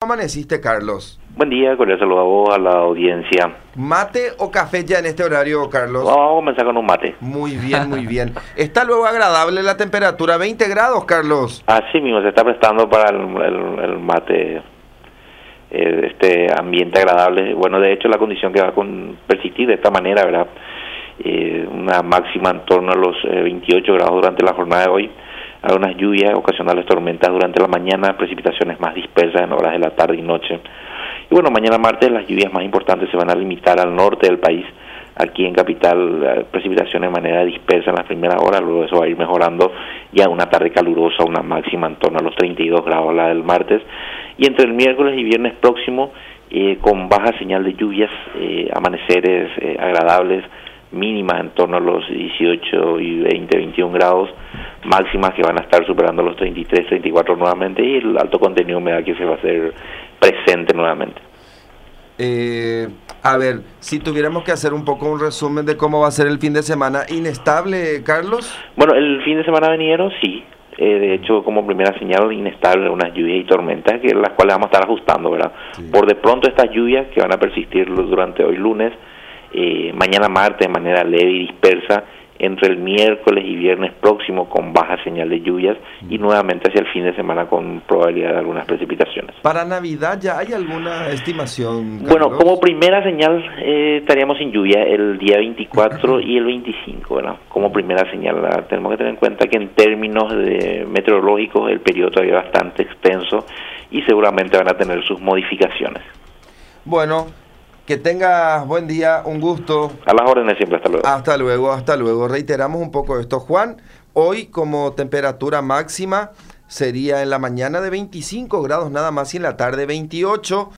amaneciste, Carlos? Buen día, cordial saludo a vos, a la audiencia. ¿Mate o café ya en este horario, Carlos? Vamos a comenzar con un mate. Muy bien, muy bien. Está luego agradable la temperatura, 20 grados, Carlos. Así mismo, se está prestando para el mate, este ambiente agradable. Bueno, de hecho, la condición que va a persistir de esta manera, ¿verdad? Una máxima en torno a los 28 grados durante la jornada de hoy. Algunas lluvias, ocasionales tormentas durante la mañana, precipitaciones más dispersas en horas de la tarde y noche. Y bueno, mañana martes las lluvias más importantes se van a limitar al norte del país. Aquí en Capital, precipitaciones de manera dispersa en las primeras horas, luego eso va a ir mejorando ya una tarde calurosa, una máxima en torno a los 32 grados la del martes. Y entre el miércoles y viernes próximo, con baja señal de lluvias, amaneceres agradables, mínimas en torno a los 18 y 20, 21 grados, máximas que van a estar superando los 33, 34 nuevamente, y el alto contenido de humedad que se va a hacer presente nuevamente. A ver, si tuviéramos que hacer un poco un resumen de cómo va a ser el fin de semana, ¿inestable, Carlos? Bueno, el fin de semana venidero sí, de hecho como primera señal inestable, unas lluvias y tormentas que las cuales vamos a estar ajustando, ¿verdad? Sí. Por de pronto estas lluvias que van a persistir durante hoy lunes, mañana martes de manera leve y dispersa, entre el miércoles y viernes próximo con baja señal de lluvias y nuevamente hacia el fin de semana con probabilidad de algunas precipitaciones. ¿Para Navidad ya hay alguna estimación, Carlos? Bueno, como primera señal estaríamos sin lluvia el día 24 y el 25, ¿verdad? Como primera señal, ¿verdad? Tenemos que tener en cuenta que en términos meteorológicos el periodo todavía es bastante extenso y seguramente van a tener sus modificaciones. Bueno, que tengas buen día, un gusto. A las órdenes siempre, hasta luego. Hasta luego, hasta luego. Reiteramos un poco esto, Juan. Hoy como temperatura máxima sería en la mañana de 25 grados nada más y en la tarde 28.